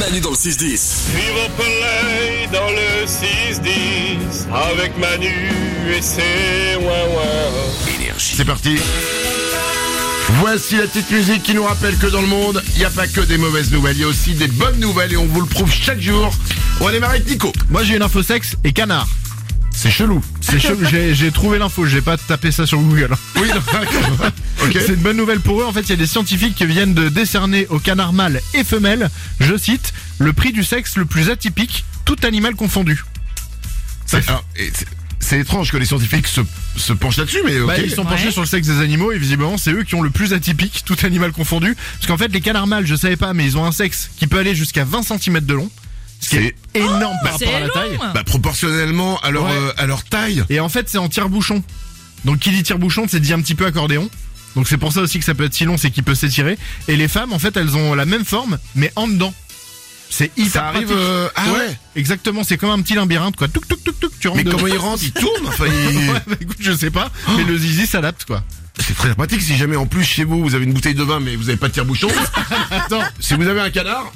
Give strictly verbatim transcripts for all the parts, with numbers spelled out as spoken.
Manu dans le six dix. Vivre play dans le six dix avec Manu et ses ouin-ouin. Énergie. C'est parti. Voici la petite musique qui nous rappelle que dans le monde, il n'y a pas que des mauvaises nouvelles, il y a aussi des bonnes nouvelles et on vous le prouve chaque jour. On va démarrer avec Nico. Moi j'ai une info sexe et canard. C'est chelou. C'est chelou, j'ai, j'ai trouvé l'info, j'ai pas tapé ça sur Google. Oui, non, d'accord. Ok. C'est une bonne nouvelle pour eux, en fait il y a des scientifiques qui viennent de décerner aux canards mâles et femelles, je cite, le prix du sexe le plus atypique, tout animal confondu. Ça C'est, fait- alors, et c'est- c'est étrange que les scientifiques se, se penchent là-dessus, mais ok. Bah, ils sont penchés Ouais. sur le sexe des animaux et visiblement c'est eux qui ont le plus atypique, tout animal confondu. Parce qu'en fait les canards mâles, je savais pas, mais ils ont un sexe qui peut aller jusqu'à vingt centimètres de long. Ce qui est C'est énorme par c'est rapport à la long. taille. bah, proportionnellement à leur, Ouais. euh, à leur taille. Et en fait c'est en tire-bouchon. Donc qui dit tire-bouchon c'est dit un petit peu accordéon. Donc c'est pour ça aussi que ça peut être si long, c'est qu'il peut s'étirer. Et les femmes en fait elles ont la même forme mais en dedans. C'est hyper Ça arrive, pratique. euh, ah ouais. Exactement, c'est comme un petit labyrinthe quoi. Touc touc touc touc, tu rentres Mais dedans. comment ils rentrent? Ils tournent? Enfin, ils- Ouais, bah, écoute, je sais pas, mais le zizi s'adapte quoi. C'est très pratique si jamais en plus chez vous vous avez une bouteille de vin mais vous avez pas de tire-bouchon. Attends, Si vous avez un canard,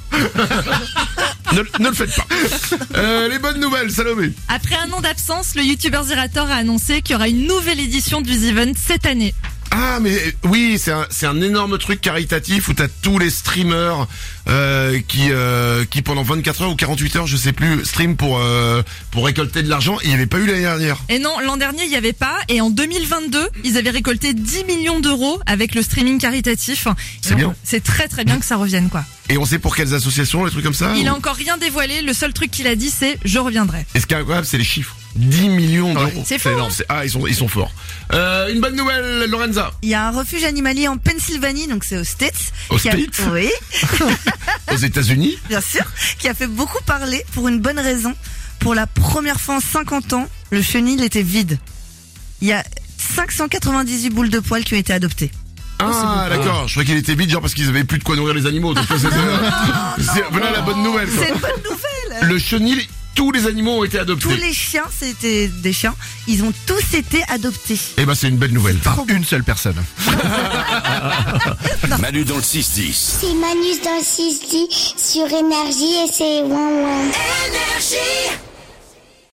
ne, ne le faites pas. Euh, les bonnes nouvelles, Salomé. Après un an d'absence, le youtubeur Zerator a annoncé qu'il y aura une nouvelle édition du The Event cette année. Ah mais oui, c'est un, c'est un énorme truc caritatif où t'as tous les streamers euh, qui euh, qui pendant vingt-quatre heures ou quarante-huit heures, je sais plus, stream pour euh, pour récolter de l'argent. Et il n'y avait pas eu l'année dernière. Et non, l'an dernier, il n'y avait pas. Et en deux mille vingt-deux, ils avaient récolté dix millions d'euros avec le streaming caritatif. Et C'est donc, bien. C'est très très bien que ça revienne, quoi. Et on sait pour quelles associations, les trucs comme ça. Il ou- a encore rien dévoilé. Le seul truc qu'il a dit, c'est « je reviendrai Et ce qui est incroyable, c'est les chiffres. dix millions d'euros. c'est fort, énorme. hein. C'est- Ah, ils sont ils sont forts. Euh, une bonne nouvelle, Lorenza. Il y a un refuge animalier en Pennsylvanie, donc c'est aux States. Aux qui a- States Oui, Aux États-Unis. bien sûr. Qui a fait beaucoup parler pour une bonne raison. Pour la première fois en cinquante ans, le chenil était vide. Il y a cinq cent quatre-vingt-dix-huit boules de poils qui ont été adoptées. Ah, d'accord. Je croyais qu'il était vide, genre parce qu'ils avaient plus de quoi nourrir les animaux. Donc ça, c'est, c'est- voilà la bonne nouvelle. quoi. C'est une bonne nouvelle. Le chenil, tous les animaux ont été adoptés. Tous les chiens, c'était des chiens. Ils ont tous été adoptés. Eh ben, c'est une belle nouvelle. par une seule personne. Manu dans le six dix. C'est Manus dans le six dix sur Énergie et c'est ouin ouin. Énergie.